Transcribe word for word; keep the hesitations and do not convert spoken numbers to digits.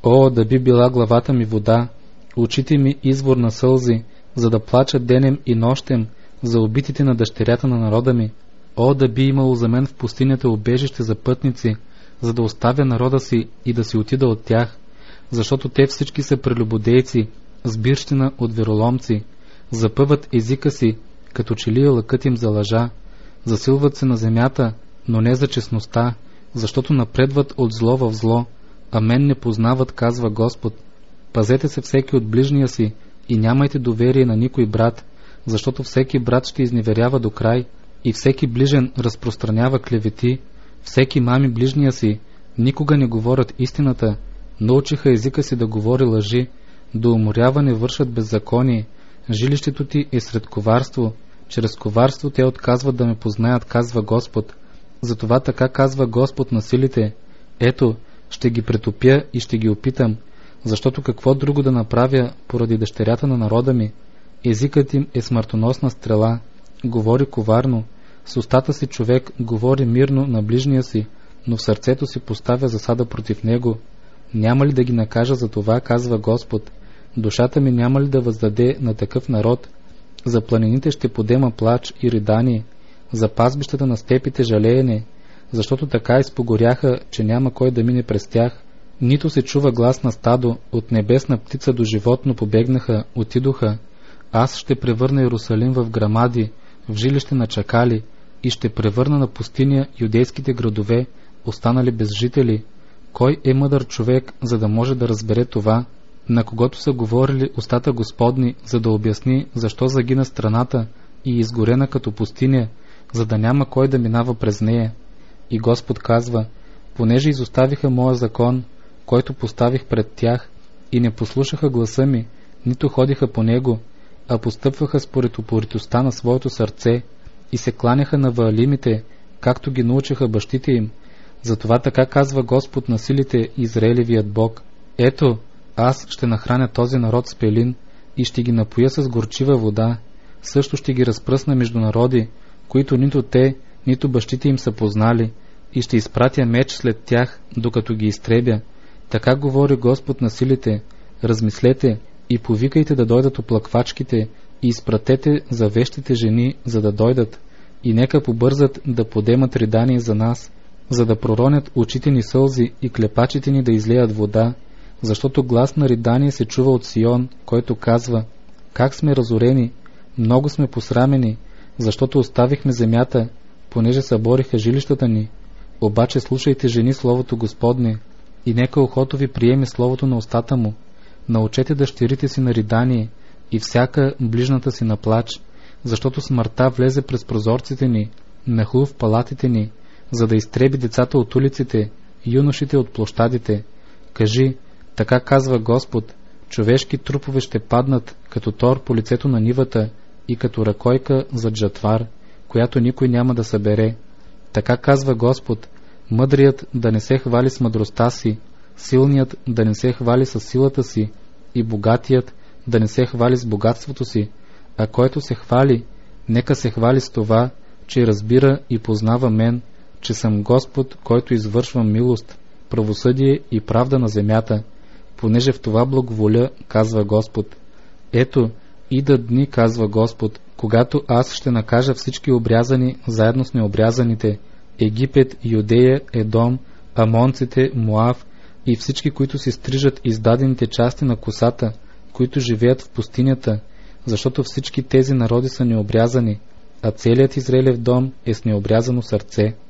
О, да би била главата ми вода, очите ми извор на сълзи, за да плача денем и нощем за убитите на дъщерята на народа ми. О, да би имало за мен в пустинята убежище за пътници, за да оставя народа си и да си отида от тях, защото те всички са прелюбодейци, сбирщина от вероломци, запъват езика си, като че ли е лъкът им за лъжа, засилват се на земята, но не за честността, защото напредват от зло в зло, а мен не познават, казва Господ. Пазете се всеки от ближния си и нямайте доверие на никой брат, защото всеки брат ще изневерява до край и всеки ближен разпространява клевети, всеки мами ближния си, никога не говорят истината, научиха езика си да говори лъжи, до уморяване вършат беззаконие, жилището ти е сред коварство, чрез коварство те отказват да ме познаят, казва Господ. Затова така казва Господ на силите: ето, ще ги претопя и ще ги опитам, защото какво друго да направя поради дъщерята на народа ми? Езикът им е смъртоносна стрела, говори коварно, с устата си човек говори мирно на ближния си, но в сърцето си поставя засада против него. Няма ли да ги накажа за това, казва Господ? Душата ми няма ли да въздаде на такъв народ? За планините ще подема плач и ридание, за пазбищата на степите жалеене, защото така изпогоряха, че няма кой да мине през тях. Нито се чува глас на стадо, от небесна птица до животно побегнаха, отидоха. Аз ще превърна Иерусалим в грамади, в жилище на чакали, и ще превърна на пустиня юдейските градове, останали без жители. Кой е мъдър човек, за да може да разбере това, на когото са говорили устата Господни, за да обясни защо загина страната и изгорена като пустиня, за да няма кой да минава през нея? И Господ казва: понеже изоставиха моя закон, който поставих пред тях, и не послушаха гласа ми, нито ходиха по него, а постъпваха според упоритостта на своето сърце и се кланяха на ваалимите, както ги научиха бащите им. Затова така казва Господ на силите, Израелевият Бог: ето, аз ще нахраня този народ с пелин и ще ги напоя с горчива вода, също ще ги разпръсна между народи, които нито те, нито бащите им са познали, и ще изпратя меч след тях, докато ги изтребя. Така говори Господ на силите: размислете и повикайте да дойдат оплаквачките и изпратете за вещите жени, за да дойдат, и нека побързат да подемат ридание за нас, за да проронят очите ни сълзи и клепачите ни да излеят вода, защото глас на ридание се чува от Сион, който казва: как сме разорени, много сме посрамени, защото оставихме земята, понеже събориха жилищата ни. Обаче слушайте, жени, словото Господне, и нека ухото ви приеме словото на устата му. Научете дъщерите си на ридание и всяка ближната си на плач, защото смъртта влезе през прозорците ни, нахлу в палатите ни, за да изтреби децата от улиците, юношите от площадите. Кажи: така казва Господ: човешки трупове ще паднат като тор по лицето на нивата и като ръкойка зад жатвар, която никой няма да събере. Така казва Господ: мъдрият да не се хвали с мъдростта си, силният да не се хвали с силата си и богатият да не се хвали с богатството си, а който се хвали, нека се хвали с това, че разбира и познава мен, че съм Господ, който извършвам милост, правосъдие и правда на земята, понеже в това благоволя, казва Господ. Ето, идат дни, казва Господ, когато аз ще накажа всички обрязани заедно с необрязаните, Египет, Юдея, Едом, Амонците, Моав и всички, които си стрижат издадените части на косата, които живеят в пустинята, защото всички тези народи са необрязани, а целият Израилев дом е с необрязано сърце.